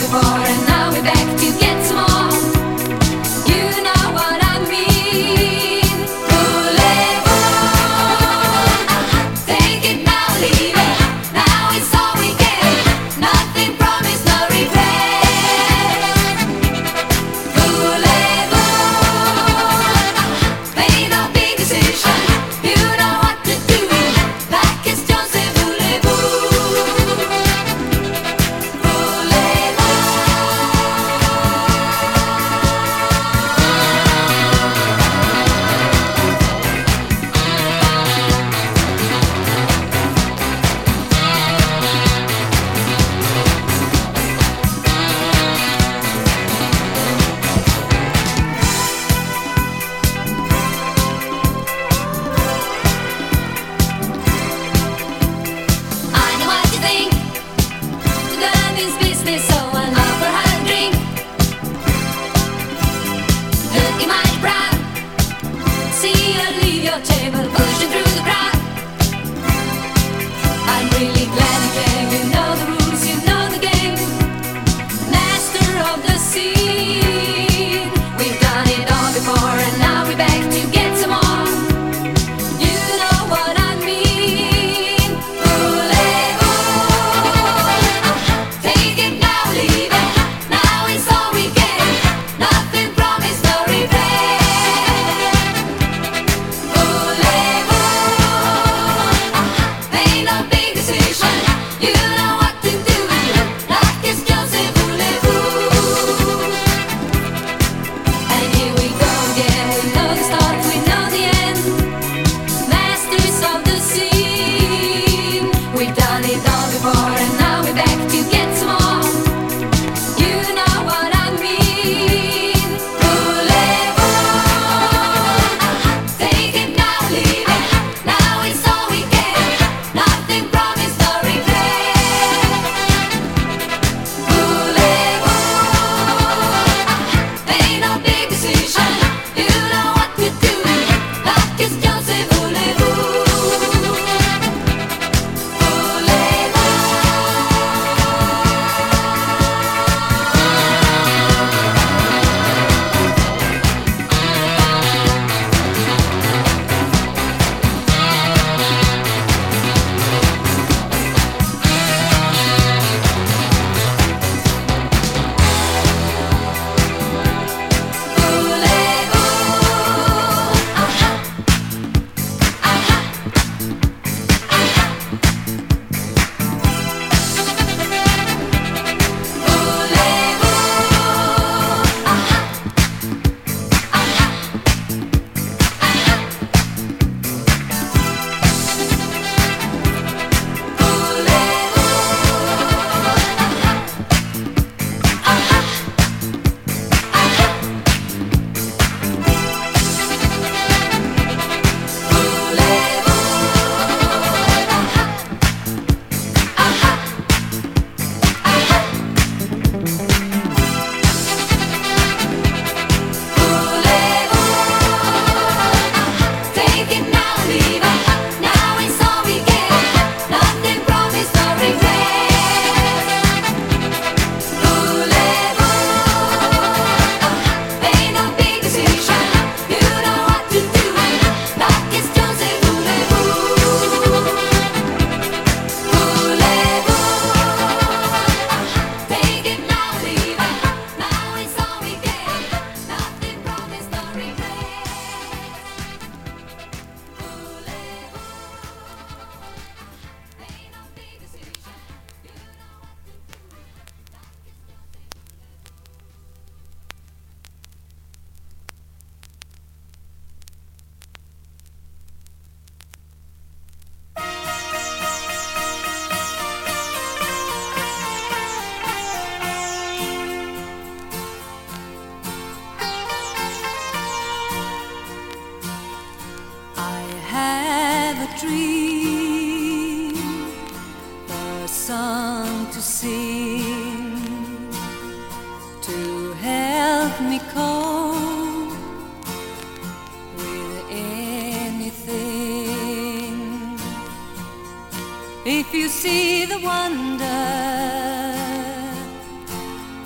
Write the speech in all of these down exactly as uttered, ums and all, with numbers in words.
If you see the wonder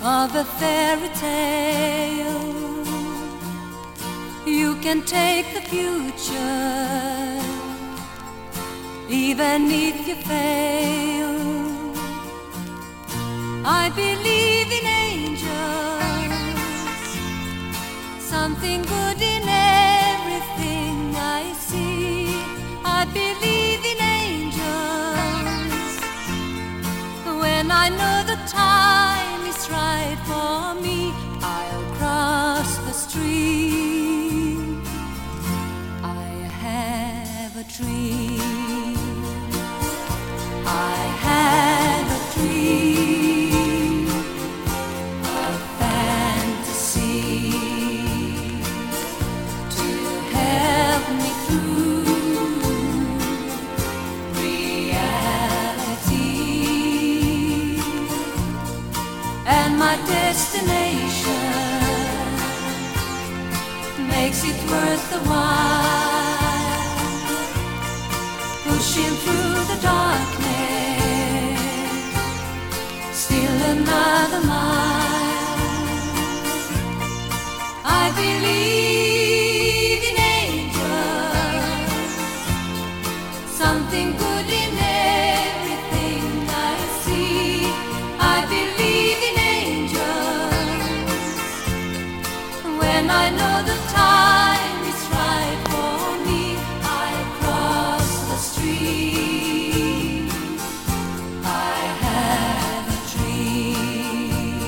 of a fairy tale. You can take the future, even if you fail. I believe in angels, something good in everything I see. I believe in angels when I know the time is right for me. I'll cross the stream. I have a dream. I have a dream, a fantasy to help me through reality. And my destination makes it worth the while, pushing through the darkness, still another mile. I believe in angels, something good in everything I see. I believe in angels when I know the time is right for me. I cross the street. I have a dream.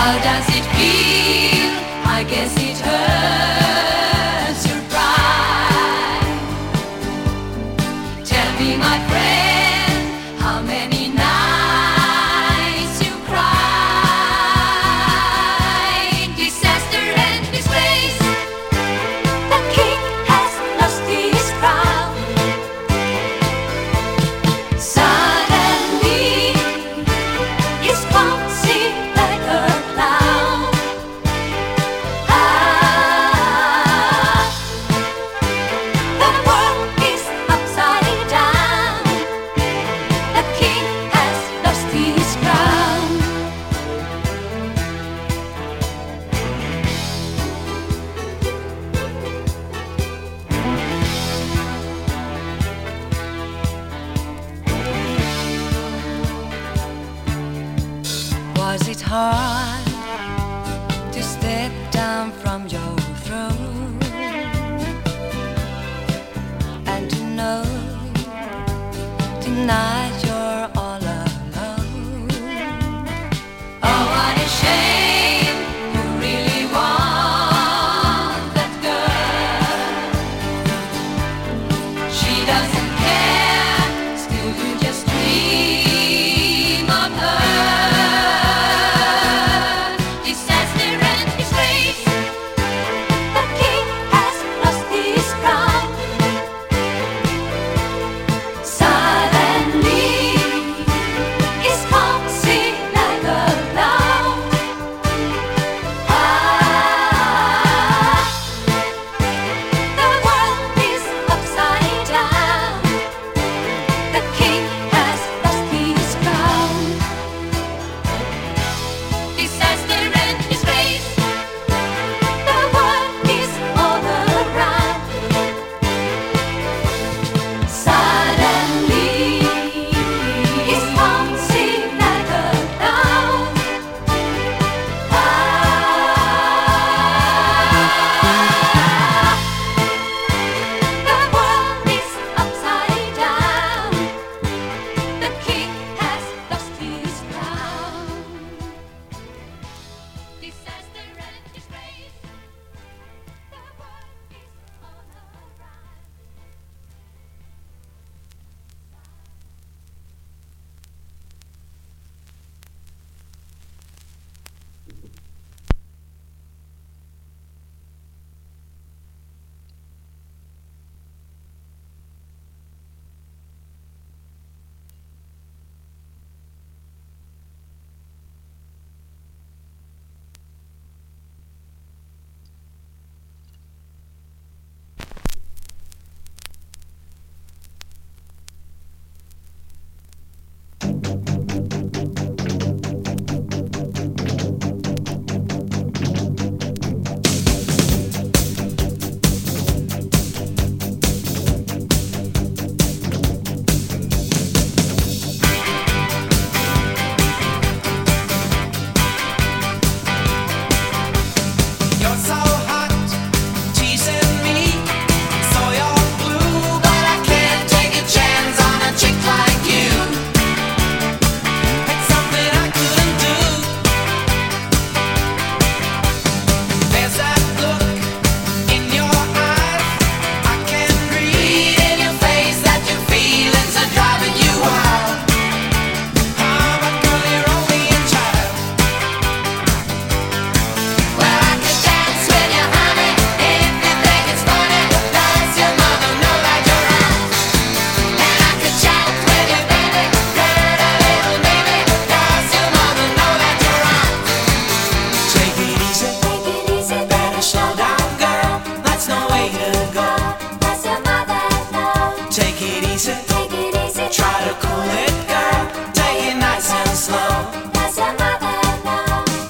How does it feel? I guess it hurts your pride. Tell me, my friend, how many nights you cried? Disaster and disgrace. The king has lost his crown. Suddenly, he's clumsy like a clown. Ah, the world is upside down. The king has lost his crown. Was it hard to step down from your throne and to know tonight you're all alone? Oh, what a shame, you really want that girl. She doesn't care, still you just dream of her. Disaster and disgrace. The king has lost his crown. Suddenly, he's clumsy like a clown. Ah, the world is upside down. The king has lost his crown. Disaster and disgrace. The world is all around. Suddenly, he's clumsy like a clown. Ah, the world is upside down. The king has lost his crown. Disaster and disgrace. The world is all around. You're so hot, teasing me. So you're blue, but I can't take a chance on a chick like you. It's something I couldn't do. There's that look in your eyes. I can read in your face that your feelings are driving you wild. Ah, but girl, you're only a child. Well, I could dance with you, honey, if you think it's funny. Does your mother know that you're out? And I could shout with you, baby, murder little baby. Does your mother know that you're out? Take it easy, Take it easy, better slow down, girl. That's no way to go. does your mother know? Take it easy, Take it easy, try to cool it, girl. Take it nice and slow. does your mother know?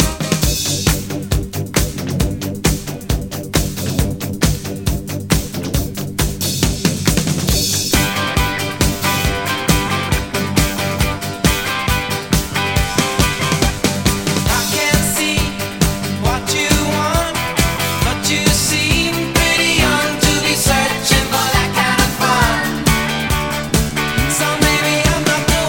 I can see what you want, but you seem pretty young to be searching for that kind of fun. So maybe I'm not the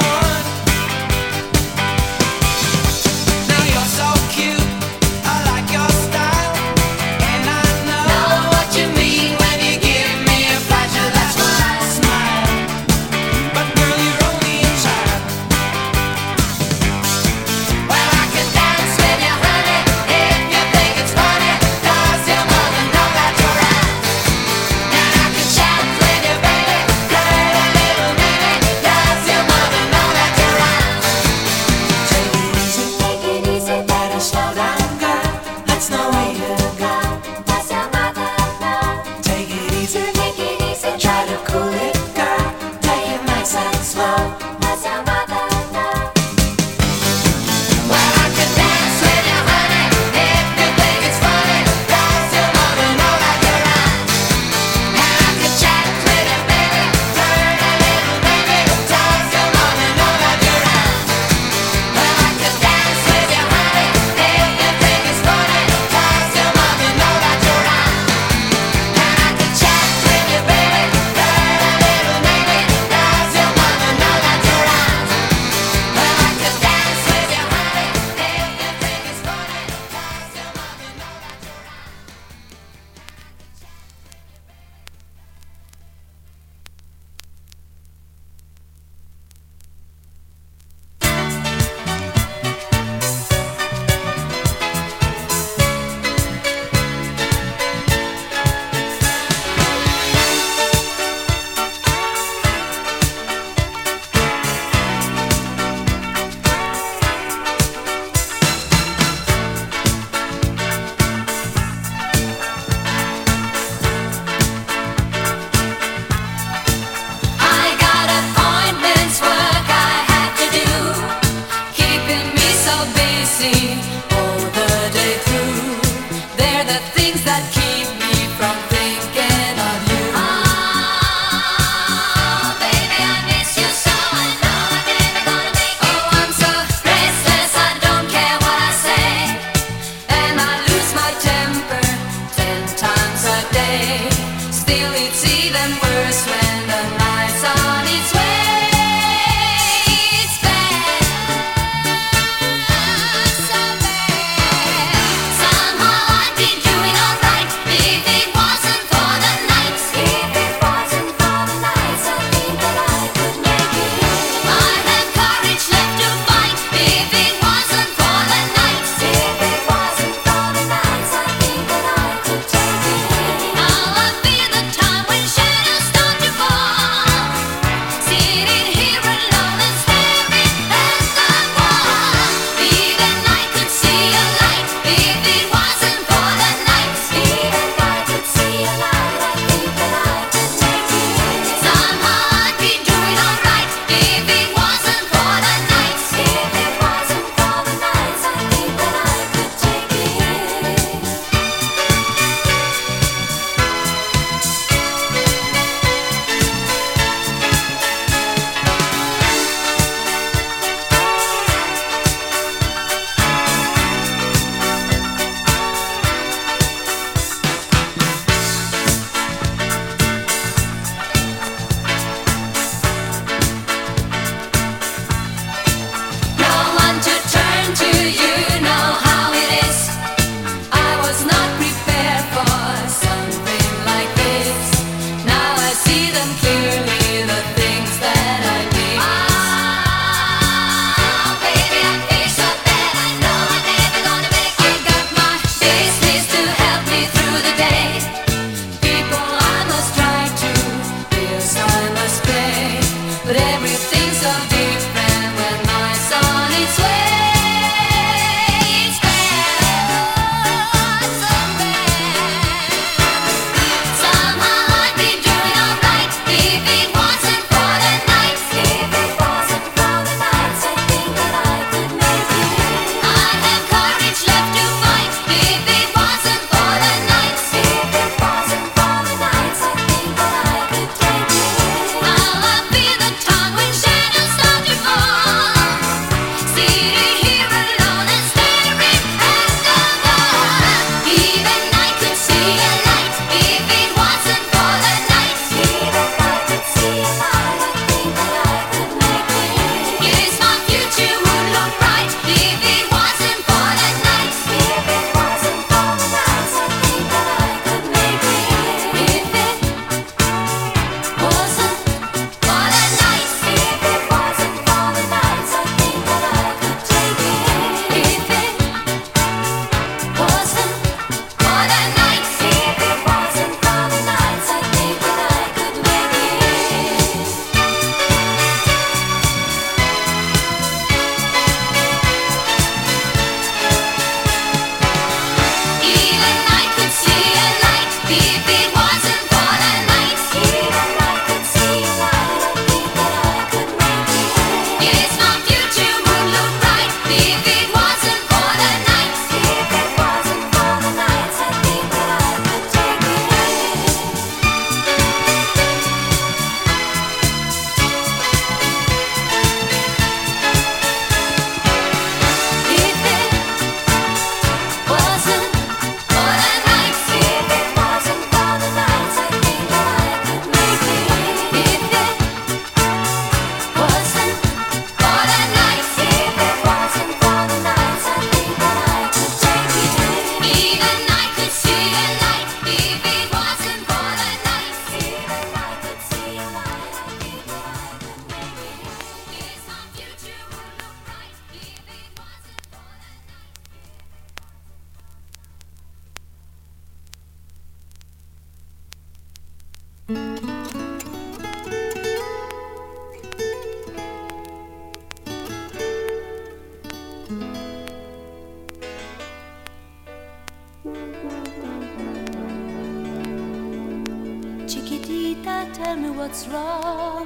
Chiquitita, tell me what's wrong.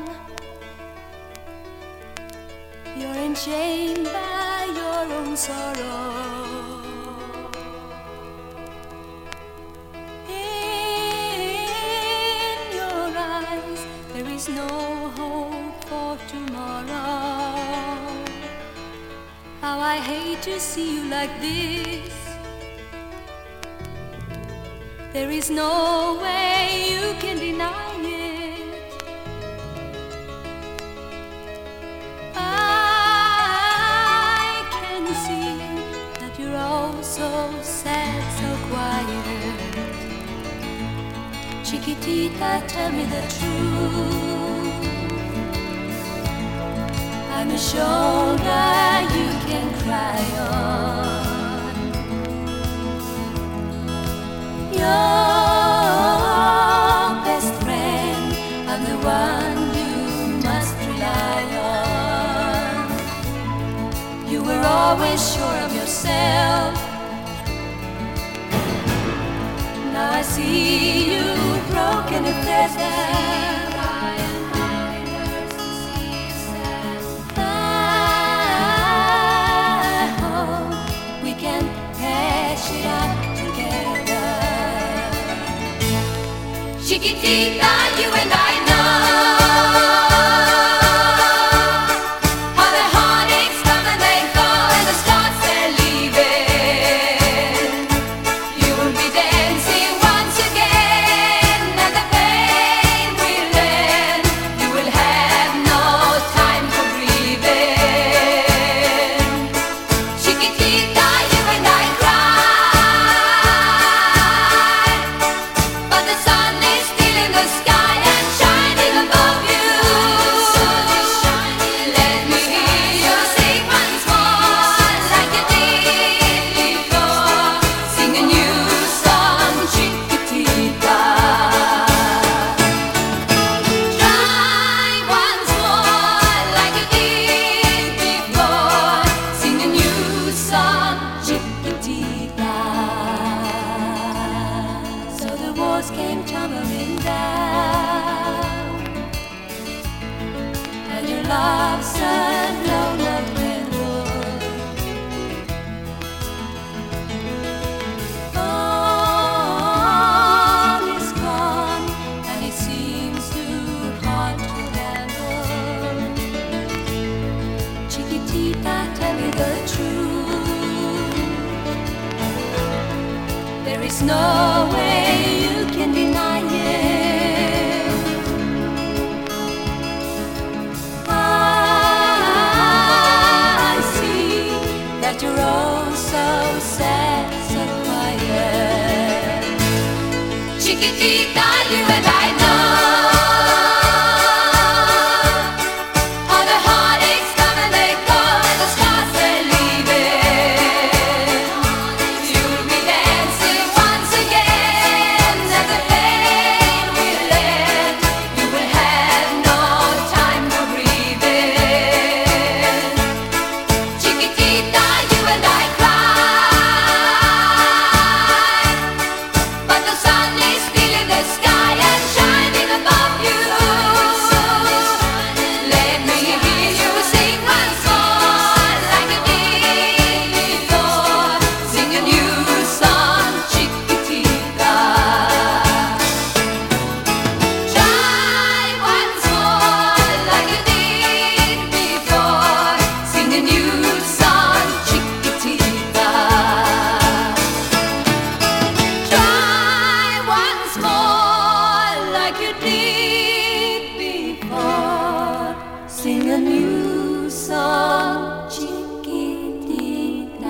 You're enchained by your own sorrow. In your eyes, there is no hope for tomorrow. How I hate to see you like this. There is no way you can deny it. I can see that you're all so sad, so quiet. Chiquitita, tell me the truth. I'm a shoulder you can cry on. Your best friend, I'm the one you must rely on. You were always sure of yourself. Now I see you broken and pleasant. I hope we can hash it out together. Chiquitita, you and I know how the heartaches come and they go, and the stars they're leaving. You will be dancing once again, and the pain will end. You will have no time for grieving. Chiquitita, you and I cry, but the sun is still in the sky and shining above you. Let me hear you sing once more like you did before. Sing a new song, Chiquitita. Try once more like you did before. Sing a new song, Chiquitita. So the walls came tumbling down, and your love's alone of redwood. All is gone, and it seems too hard to handle. Chiquitita, tell me the truth. There is no way you can deny it. I see that you're all so sad, so quiet. Chiquitita, you and I know how the heartaches come and they go, and the stars they're leaving. You'll be dancing once again, and the pain will end. You will have no time for grieving. Chiquitita, you and I cry, but the sun is still in the sky and shining above you. Let me hear you sing once more like you did before. Sing a new song, Chiquitita. Try once more like you did before. Sing a new song, Chiquitita. Try once more like you did before. Sing a new song, Chiquitita.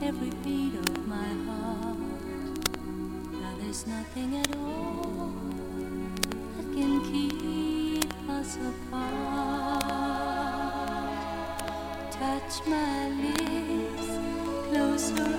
every beat of my heart. Now there's nothing at all that can keep us apart. Touch my lips, close your